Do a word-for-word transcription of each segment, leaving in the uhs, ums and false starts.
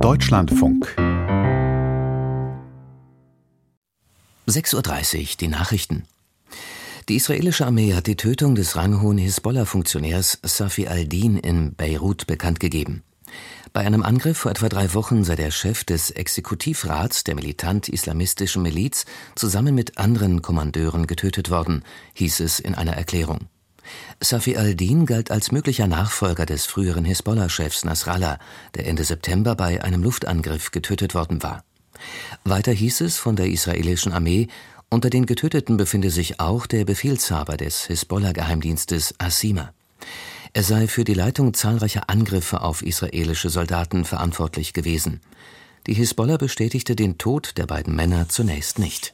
Deutschlandfunk. sechs Uhr dreißig, die Nachrichten. Die israelische Armee hat die Tötung des ranghohen Hisbollah-Funktionärs Safi al-Din in Beirut bekannt gegeben. Bei einem Angriff vor etwa drei Wochen sei der Chef des Exekutivrats der militant-islamistischen Miliz zusammen mit anderen Kommandeuren getötet worden, hieß es in einer Erklärung. Safi al-Din galt als möglicher Nachfolger des früheren Hisbollah-Chefs Nasrallah, der Ende September bei einem Luftangriff getötet worden war. Weiter hieß es von der israelischen Armee, unter den Getöteten befinde sich auch der Befehlshaber des Hisbollah-Geheimdienstes Asima. Er sei für die Leitung zahlreicher Angriffe auf israelische Soldaten verantwortlich gewesen. Die Hisbollah bestätigte den Tod der beiden Männer zunächst nicht.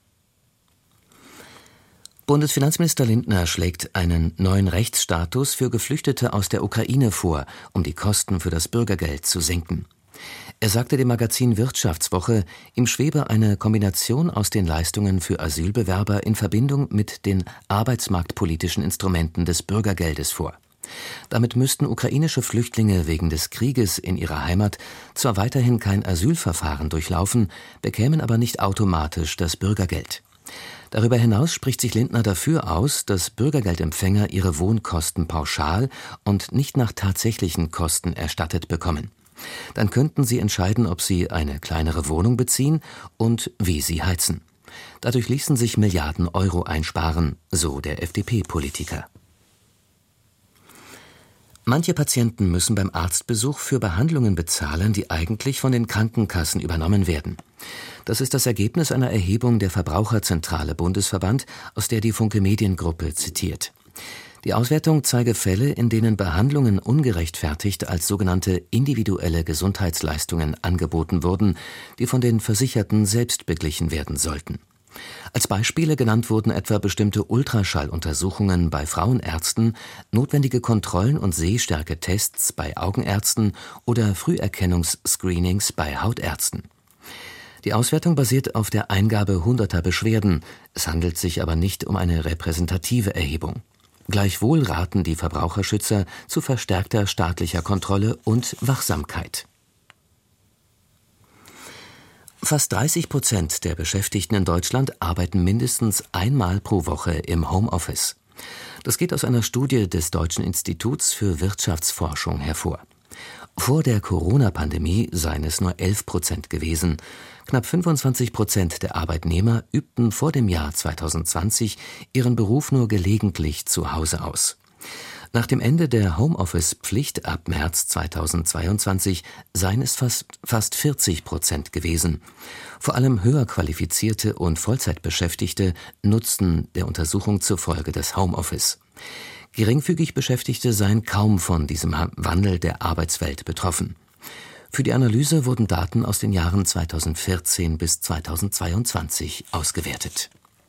Bundesfinanzminister Lindner schlägt einen neuen Rechtsstatus für Geflüchtete aus der Ukraine vor, um die Kosten für das Bürgergeld zu senken. Er sagte dem Magazin Wirtschaftswoche, ihm schwebe eine Kombination aus den Leistungen für Asylbewerber in Verbindung mit den arbeitsmarktpolitischen Instrumenten des Bürgergeldes vor. Damit müssten ukrainische Flüchtlinge wegen des Krieges in ihrer Heimat zwar weiterhin kein Asylverfahren durchlaufen, bekämen aber nicht automatisch das Bürgergeld. Darüber hinaus spricht sich Lindner dafür aus, dass Bürgergeldempfänger ihre Wohnkosten pauschal und nicht nach tatsächlichen Kosten erstattet bekommen. Dann könnten sie entscheiden, ob sie eine kleinere Wohnung beziehen und wie sie heizen. Dadurch ließen sich Milliarden Euro einsparen, so der F D P-Politiker. Manche Patienten müssen beim Arztbesuch für Behandlungen bezahlen, die eigentlich von den Krankenkassen übernommen werden. Das ist das Ergebnis einer Erhebung der Verbraucherzentrale Bundesverband, aus der die Funke Mediengruppe zitiert. Die Auswertung zeige Fälle, in denen Behandlungen ungerechtfertigt als sogenannte individuelle Gesundheitsleistungen angeboten wurden, die von den Versicherten selbst beglichen werden sollten. Als Beispiele genannt wurden etwa bestimmte Ultraschalluntersuchungen bei Frauenärzten, notwendige Kontrollen und Sehstärketests bei Augenärzten oder Früherkennungsscreenings bei Hautärzten. Die Auswertung basiert auf der Eingabe hunderter Beschwerden, es handelt sich aber nicht um eine repräsentative Erhebung. Gleichwohl raten die Verbraucherschützer zu verstärkter staatlicher Kontrolle und Wachsamkeit. Fast dreißig Prozent der Beschäftigten in Deutschland arbeiten mindestens einmal pro Woche im Homeoffice. Das geht aus einer Studie des Deutschen Instituts für Wirtschaftsforschung hervor. Vor der Corona-Pandemie seien es nur elf Prozent gewesen. Knapp fünfundzwanzig Prozent der Arbeitnehmer übten vor dem Jahr zweitausendzwanzig ihren Beruf nur gelegentlich zu Hause aus. Nach dem Ende der Homeoffice-Pflicht ab März zweitausendzweiundzwanzig seien es fast, fast vierzig Prozent gewesen. Vor allem höher qualifizierte und Vollzeitbeschäftigte nutzten der Untersuchung zufolge das Homeoffice. Geringfügig Beschäftigte seien kaum von diesem Wandel der Arbeitswelt betroffen. Für die Analyse wurden Daten aus den Jahren zweitausendvierzehn bis zweitausendzweiundzwanzig ausgewertet.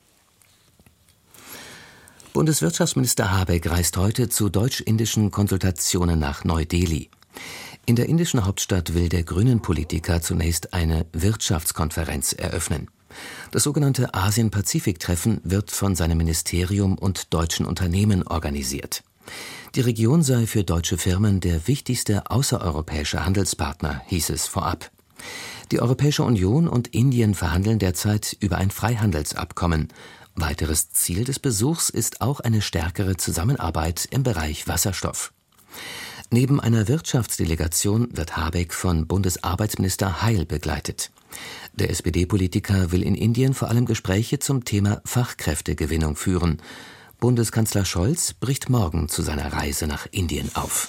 Bundeswirtschaftsminister Habeck reist heute zu deutsch-indischen Konsultationen nach Neu-Delhi. In der indischen Hauptstadt will der Grünen-Politiker zunächst eine Wirtschaftskonferenz eröffnen. Das sogenannte Asien-Pazifik-Treffen wird von seinem Ministerium und deutschen Unternehmen organisiert. Die Region sei für deutsche Firmen der wichtigste außereuropäische Handelspartner, hieß es vorab. Die Europäische Union und Indien verhandeln derzeit über ein Freihandelsabkommen. Weiteres Ziel des Besuchs ist auch eine stärkere Zusammenarbeit im Bereich Wasserstoff. Neben einer Wirtschaftsdelegation wird Habeck von Bundesarbeitsminister Heil begleitet. Der S P D-Politiker will in Indien vor allem Gespräche zum Thema Fachkräftegewinnung führen. Bundeskanzler Scholz bricht morgen zu seiner Reise nach Indien auf.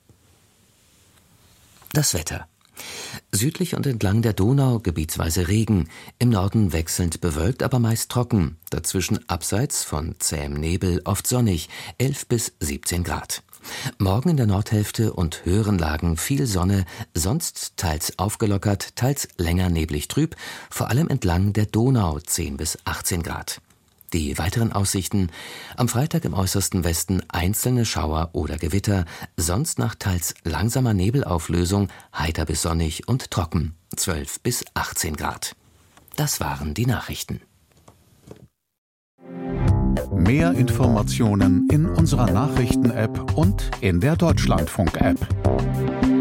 Das Wetter. Südlich und entlang der Donau gebietsweise Regen, im Norden wechselnd bewölkt, aber meist trocken, dazwischen abseits von zähem Nebel oft sonnig, elf bis siebzehn Grad. Morgen in der Nordhälfte und höheren Lagen viel Sonne, sonst teils aufgelockert, teils länger neblig trüb, vor allem entlang der Donau zehn bis achtzehn Grad. Die weiteren Aussichten: am Freitag im äußersten Westen einzelne Schauer oder Gewitter, sonst nach teils langsamer Nebelauflösung heiter bis sonnig und trocken, zwölf bis achtzehn Grad. Das waren die Nachrichten. Mehr Informationen in unserer Nachrichten-App und in der Deutschlandfunk-App.